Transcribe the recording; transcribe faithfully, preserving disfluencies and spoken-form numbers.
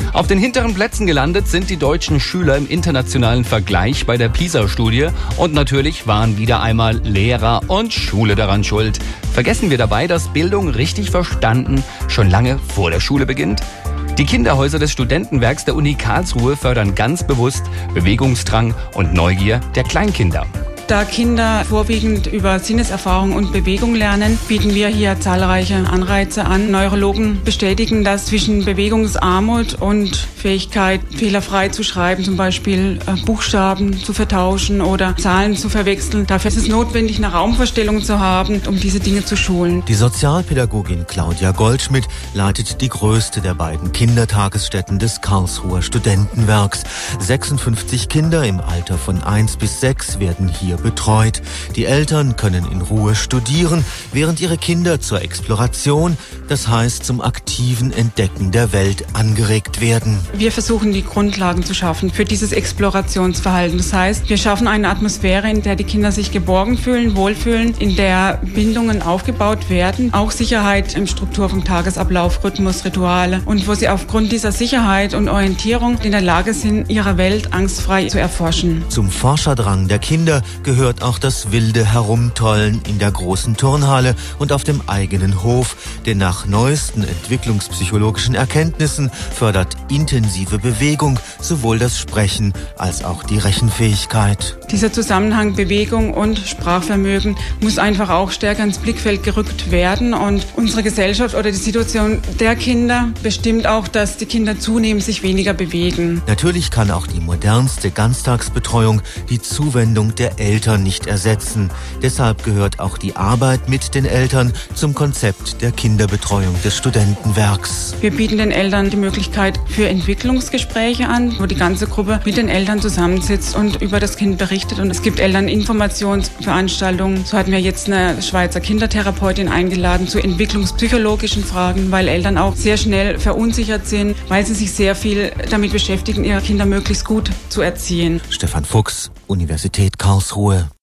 Auf den hinteren Plätzen gelandet sind die deutschen Schüler im internationalen Vergleich bei der PISA-Studie. Und natürlich waren wieder einmal Lehrer und Schule daran schuld. Vergessen wir dabei, dass Bildung richtig verstanden schon lange vor der Schule beginnt? Die Kinderhäuser des Studentenwerks der Uni Karlsruhe fördern ganz bewusst Bewegungsdrang und Neugier der Kleinkinder. Da Kinder vorwiegend über Sinneserfahrung und Bewegung lernen, bieten wir hier zahlreiche Anreize an. Neurologen bestätigen, dass zwischen Bewegungsarmut und Fähigkeit, fehlerfrei zu schreiben, zum Beispiel Buchstaben zu vertauschen oder Zahlen zu verwechseln. Dafür ist es notwendig, eine Raumvorstellung zu haben, um diese Dinge zu schulen. Die Sozialpädagogin Claudia Goldschmidt leitet die größte der beiden Kindertagesstätten des Karlsruher Studentenwerks. sechsundfünfzig Kinder im Alter von eins bis sechs werden hier betreut. Die Eltern können in Ruhe studieren, während ihre Kinder zur Exploration, das heißt zum aktiven Entdecken der Welt, angeregt werden. Wir versuchen, die Grundlagen zu schaffen für dieses Explorationsverhalten. Das heißt, wir schaffen eine Atmosphäre, in der die Kinder sich geborgen fühlen, wohlfühlen, in der Bindungen aufgebaut werden, auch Sicherheit im Struktur vom Tagesablauf, Rhythmus, Rituale und wo sie aufgrund dieser Sicherheit und Orientierung in der Lage sind, ihre Welt angstfrei zu erforschen. Zum Forscherdrang der Kinder gehört auch das wilde Herumtollen in der großen Turnhalle und auf dem eigenen Hof, denn nach neuesten entwicklungspsychologischen Erkenntnissen fördert intensive Bewegung sowohl das Sprechen als auch die Rechenfähigkeit. Dieser Zusammenhang Bewegung und Sprachvermögen muss einfach auch stärker ins Blickfeld gerückt werden und unsere Gesellschaft oder die Situation der Kinder bestimmt auch, dass die Kinder zunehmend sich weniger bewegen. Natürlich kann auch die modernste Ganztagsbetreuung die Zuwendung der Eltern nicht ersetzen. Deshalb gehört auch die Arbeit mit den Eltern zum Konzept der Kinderbetreuung des Studentenwerks. Wir bieten den Eltern die Möglichkeit für Entwicklungsgespräche an, wo die ganze Gruppe mit den Eltern zusammensitzt und über das Kind berichtet. Und es gibt Elterninformationsveranstaltungen. So hatten wir jetzt eine Schweizer Kindertherapeutin eingeladen zu entwicklungspsychologischen Fragen, weil Eltern auch sehr schnell verunsichert sind, weil sie sich sehr viel damit beschäftigen, ihre Kinder möglichst gut zu erziehen. Stefan Fuchs, Universität Karlsruhe.